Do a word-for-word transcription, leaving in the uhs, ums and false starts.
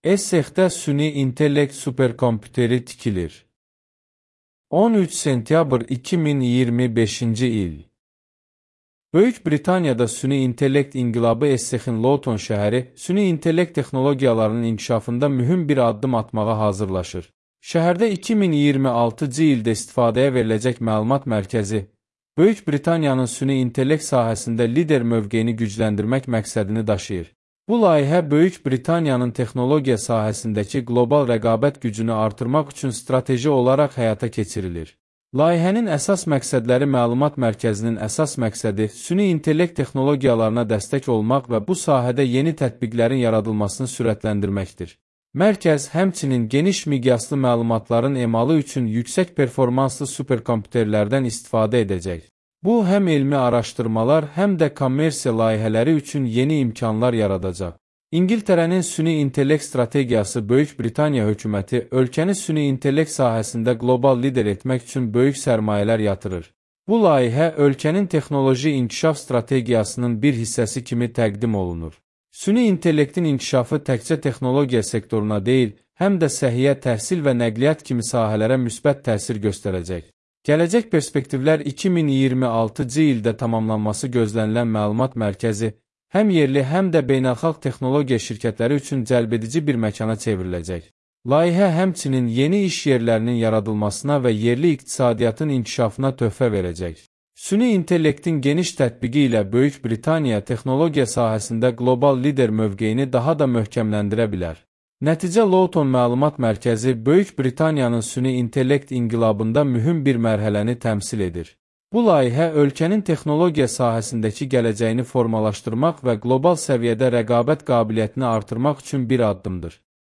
Essexdə süni intellekt superkompüteri tikilir. on üç sentyabr iki min iyirmi beşinci il. Böyük Britaniyada süni intellekt inqilabı Essexin Loughton şəhəri süni intellekt texnologiyalarının inkişafında mühüm bir addım atmağa hazırlaşır. Şəhərdə iki min iyirmi altıncı ildə istifadəyə veriləcək məlumat mərkəzi, Böyük Britaniyanın süni intellekt sahəsində lider mövqeyini gücləndirmək məqsədini daşıyır. Bu layihə Böyük Britaniyanın texnologiya sahəsindəki qlobal rəqabət gücünü artırmaq üçün strateji olaraq həyata keçirilir. Layihənin əsas məqsədləri məlumat mərkəzinin əsas məqsədi süni intellekt texnologiyalarına dəstək olmaq və bu sahədə yeni tətbiqlərin yaradılmasını sürətləndirməkdir. Mərkəz həmçinin geniş miqyaslı məlumatların emalı üçün yüksək performanslı superkompüterlərdən istifadə edəcək. Bu, həm elmi araşdırmalar, həm də kommersiya layihələri üçün yeni imkanlar yaradacaq. İngiltərənin süni intellekt strategiyası Böyük Britaniya hökuməti ölkəni süni intellekt sahəsində qlobal lider etmək üçün böyük sərmayələr yatırır. Bu layihə ölkənin texnoloji inkişaf strategiyasının bir hissəsi kimi təqdim olunur. Süni intellektin inkişafı təkcə texnologiya sektoruna deyil, həm də səhiyyə, təhsil və nəqliyyat kimi sahələrə müsbət təsir göstərəcək. Gələcək perspektivlər iki min iyirmi altıncı ildə tamamlanması gözlənilən məlumat mərkəzi, həm yerli, həm də beynəlxalq texnologiya şirkətləri üçün cəlbedici bir məkana çevriləcək. Layihə həmçinin yeni iş yerlərinin yaradılmasına və yerli iqtisadiyyatın inkişafına töhfə verəcək. Süni intellektin geniş tətbiqi ilə Böyük Britaniya texnologiya sahəsində qlobal lider mövqeyini daha da möhkəmləndirə bilər. Nəticə Loughton Məlumat Mərkəzi Böyük Britaniyanın süni intellekt inqilabında mühüm bir mərhələni təmsil edir. Bu layihə ölkənin texnologiya sahəsindəki gələcəyini formalaşdırmaq və qlobal səviyyədə rəqabət qabiliyyətini artırmaq üçün bir addımdır.